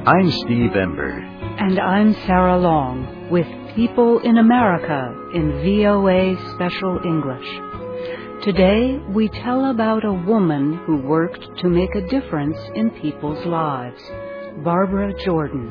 I'm Steve Ember. And I'm Sarah Long with People in America in VOA Special English. Today we tell about a woman who worked to make a difference in people's lives, Barbara Jordan.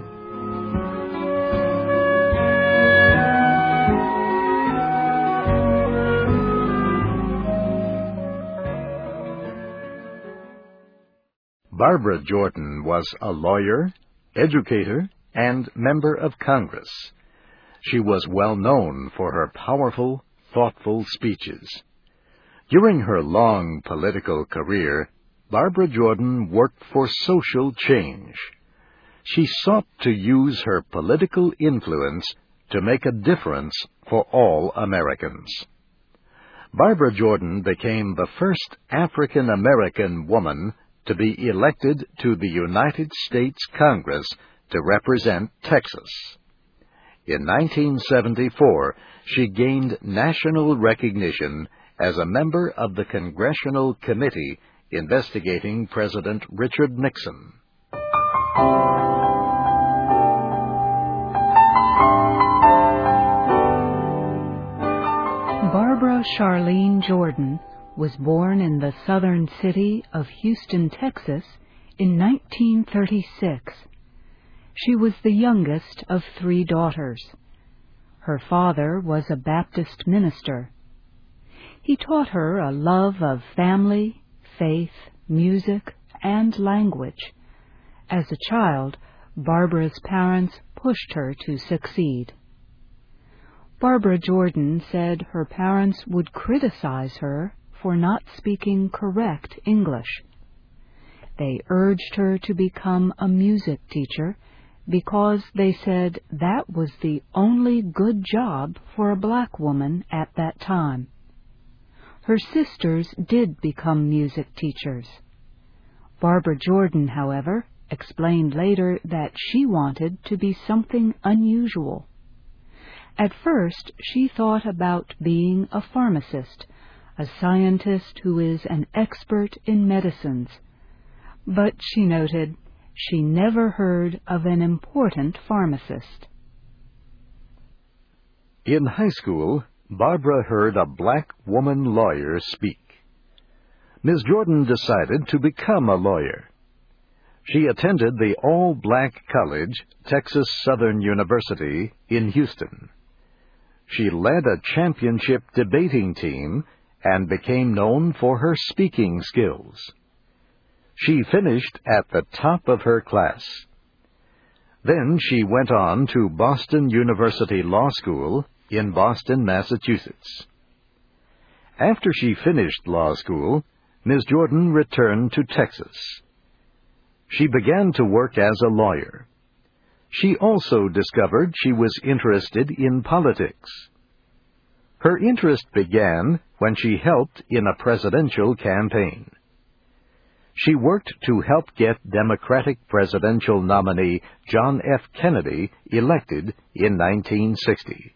Barbara Jordan was a lawyer, educator, and member of Congress. She was well known for her powerful, thoughtful speeches. During her long political career, Barbara Jordan worked for social change. She sought to use her political influence to make a difference for all Americans. Barbara Jordan became the first African-American woman to be elected to the United States Congress to represent Texas. In 1974, she gained national recognition as a member of the Congressional Committee investigating President Richard Nixon. Barbara Charlene Jordan was born in the southern city of Houston, Texas, in 1936. She was the youngest of 3 daughters. Her father was a Baptist minister. He taught her a love of family, faith, music, and language. As a child, Barbara's parents pushed her to succeed. Barbara Jordan said her parents would criticize her for not speaking correct English. They urged her to become a music teacher because they said that was the only good job for a black woman at that time. Her sisters did become music teachers. Barbara Jordan, however, explained later that she wanted to be something unusual. At first, she thought about being a pharmacist, a scientist who is an expert in medicines. But she noted she never heard of an important pharmacist. In high school, Barbara heard a black woman lawyer speak. Ms. Jordan decided to become a lawyer. She attended the all-black college, Texas Southern University, in Houston. She led a championship debating team and became known for her speaking skills. She finished at the top of her class. Then she went on to Boston University Law School in Boston, Massachusetts. After she finished law school, Ms. Jordan returned to Texas. She began to work as a lawyer. She also discovered she was interested in politics. Her interest began when she helped in a presidential campaign. She worked to help get Democratic presidential nominee John F. Kennedy elected in 1960.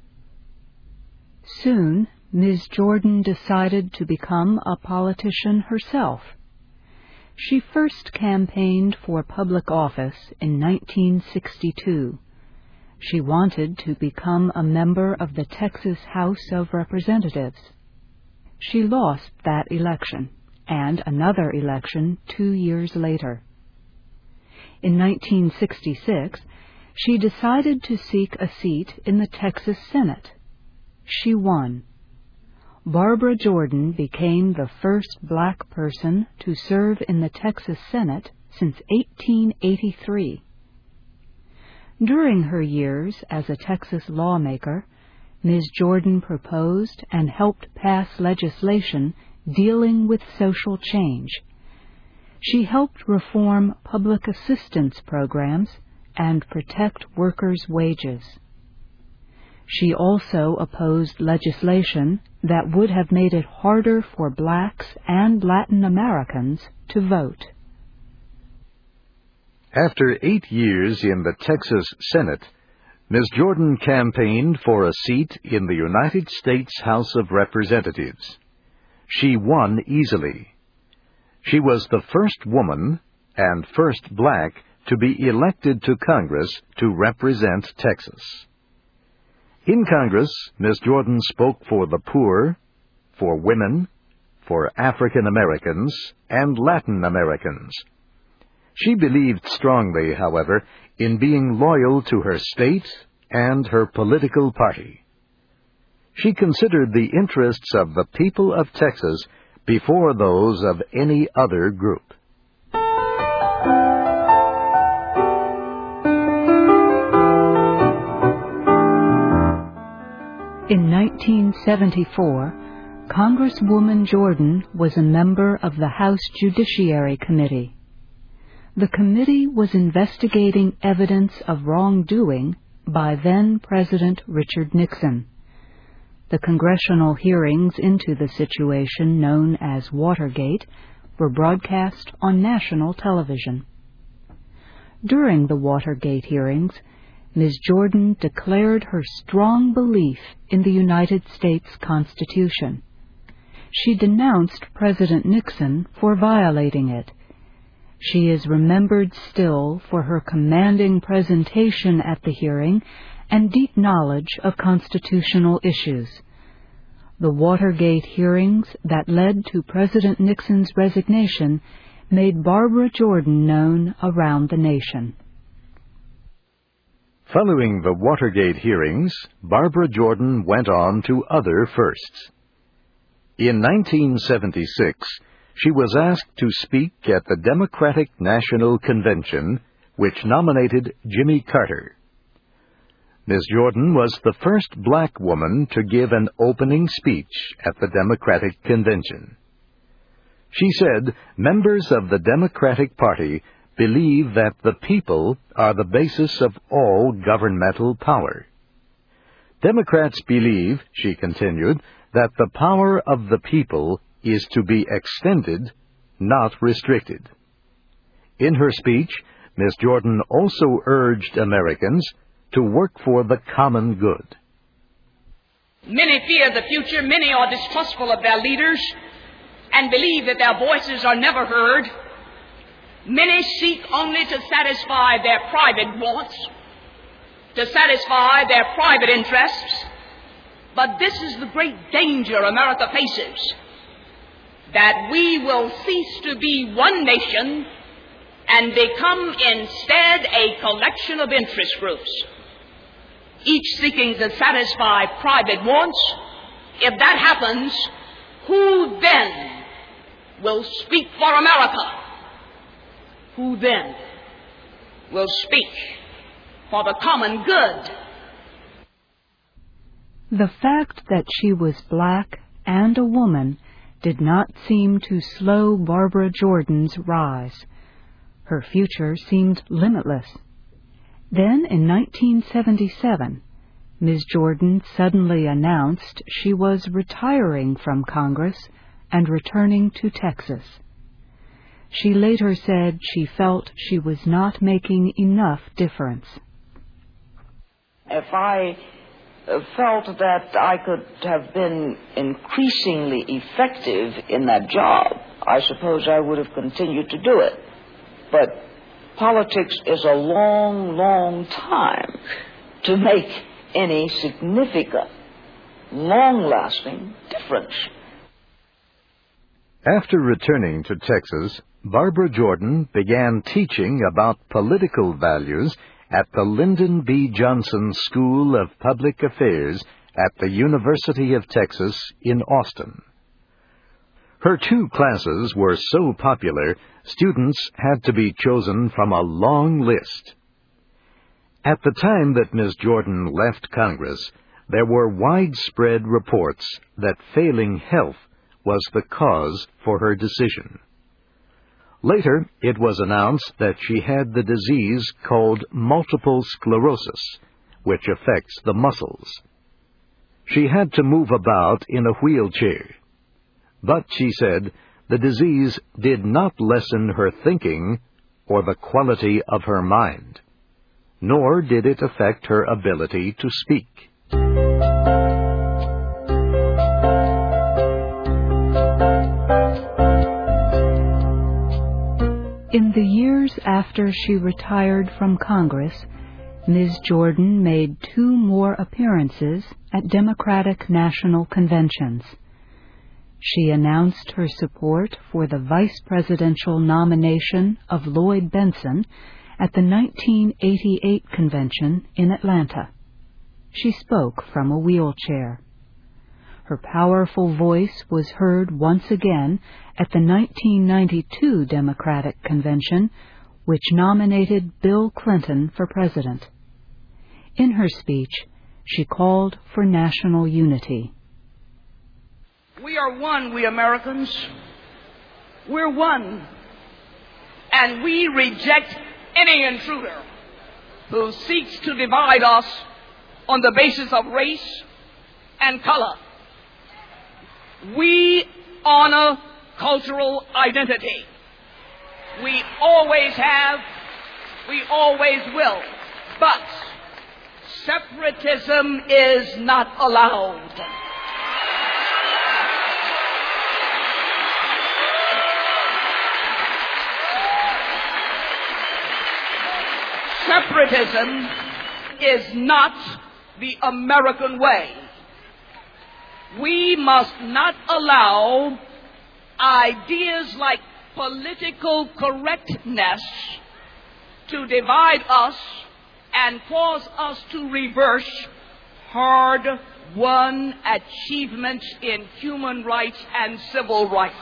Soon, Ms. Jordan decided to become a politician herself. She first campaigned for public office in 1962. She wanted to become a member of the Texas House of Representatives. She lost that election and another election 2 years later. In 1966, she decided to seek a seat in the Texas Senate. She won. Barbara Jordan became the first black person to serve in the Texas Senate since 1883. During her years as a Texas lawmaker, Ms. Jordan proposed and helped pass legislation dealing with social change. She helped reform public assistance programs and protect workers' wages. She also opposed legislation that would have made it harder for blacks and Latin Americans to vote. After 8 years in the Texas Senate, Ms. Jordan campaigned for a seat in the United States House of Representatives. She won easily. She was the first woman and first black to be elected to Congress to represent Texas. In Congress, Miss Jordan spoke for the poor, for women, for African Americans, and Latin Americans. She believed strongly, however, in being loyal to her state and her political party. She considered the interests of the people of Texas before those of any other group. In 1974, Congresswoman Jordan was a member of the House Judiciary Committee. The committee was investigating evidence of wrongdoing by then-President Richard Nixon. The congressional hearings into the situation known as Watergate were broadcast on national television. During the Watergate hearings, Ms. Jordan declared her strong belief in the United States Constitution. She denounced President Nixon for violating it. She is remembered still for her commanding presentation at the hearing and deep knowledge of constitutional issues. The Watergate hearings that led to President Nixon's resignation made Barbara Jordan known around the nation. Following the Watergate hearings, Barbara Jordan went on to other firsts. In 1976, she was asked to speak at the Democratic National Convention, which nominated Jimmy Carter. Ms. Jordan was the first black woman to give an opening speech at the Democratic Convention. She said members of the Democratic Party believe that the people are the basis of all governmental power. Democrats believe, she continued, that the power of the people is to be extended, not restricted. In her speech, Ms. Jordan also urged Americans to work for the common good. Many fear the future, many are distrustful of their leaders and believe that their voices are never heard. Many seek only to satisfy their private wants, to satisfy their private interests. But this is the great danger America faces, that we will cease to be one nation and become instead a collection of interest groups, each seeking to satisfy private wants. If that happens, who then will speak for America? Who then will speak for the common good? The fact that she was black and a woman did not seem to slow Barbara Jordan's rise. Her future seemed limitless. Then, in 1977, Ms. Jordan suddenly announced she was retiring from Congress and returning to Texas. She later said she felt she was not making enough difference. If I felt that I could have been increasingly effective in that job, I suppose I would have continued to do it. But politics is a long, long time to make any significant, long-lasting difference. After returning to Texas, Barbara Jordan began teaching about political values at the Lyndon B. Johnson School of Public Affairs at the University of Texas in Austin. Her 2 classes were so popular, students had to be chosen from a long list. At the time that Ms. Jordan left Congress, there were widespread reports that failing health was the cause for her decision. Later, it was announced that she had the disease called multiple sclerosis, which affects the muscles. She had to move about in a wheelchair. But, she said, the disease did not lessen her thinking or the quality of her mind, nor did it affect her ability to speak. In the year years after she retired from Congress, Ms. Jordan made 2 more appearances at Democratic national conventions. She announced her support for the vice presidential nomination of Lloyd Bentsen at the 1988 convention in Atlanta. She spoke from a wheelchair. Her powerful voice was heard once again at the 1992 Democratic convention, which nominated Bill Clinton for president. In her speech, she called for national unity. We are one, we Americans. We're one. And we reject any intruder who seeks to divide us on the basis of race and color. We honor cultural identity. We always have, we always will. But separatism is not allowed. Separatism is not the American way. We must not allow ideas like political correctness to divide us and cause us to reverse hard-won achievements in human rights and civil rights.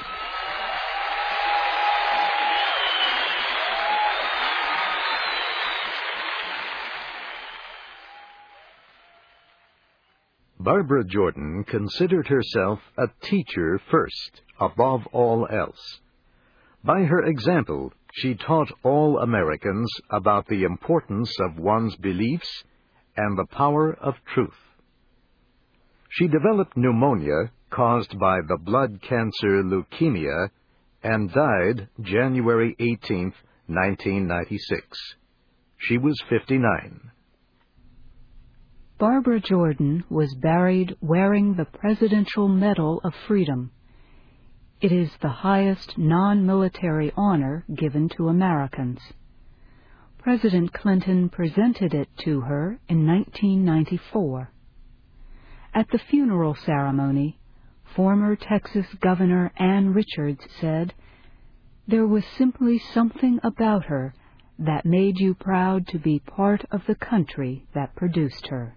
Barbara Jordan considered herself a teacher first, above all else. By her example, she taught all Americans about the importance of one's beliefs and the power of truth. She developed pneumonia caused by the blood cancer leukemia and died January 18, 1996. She was 59. Barbara Jordan was buried wearing the Presidential Medal of Freedom. It is the highest non-military honor given to Americans. President Clinton presented it to her in 1994. At the funeral ceremony, former Texas Governor Ann Richards said, "There was simply something about her that made you proud to be part of the country that produced her."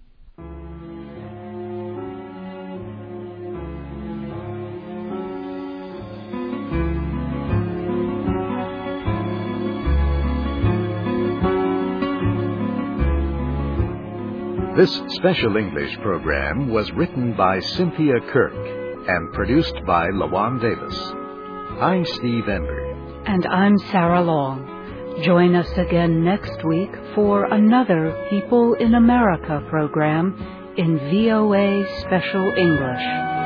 This special English program was written by Cynthia Kirk and produced by LaJuan Davis. I'm Steve Ember. And I'm Sarah Long. Join us again next week for another People in America program in VOA Special English.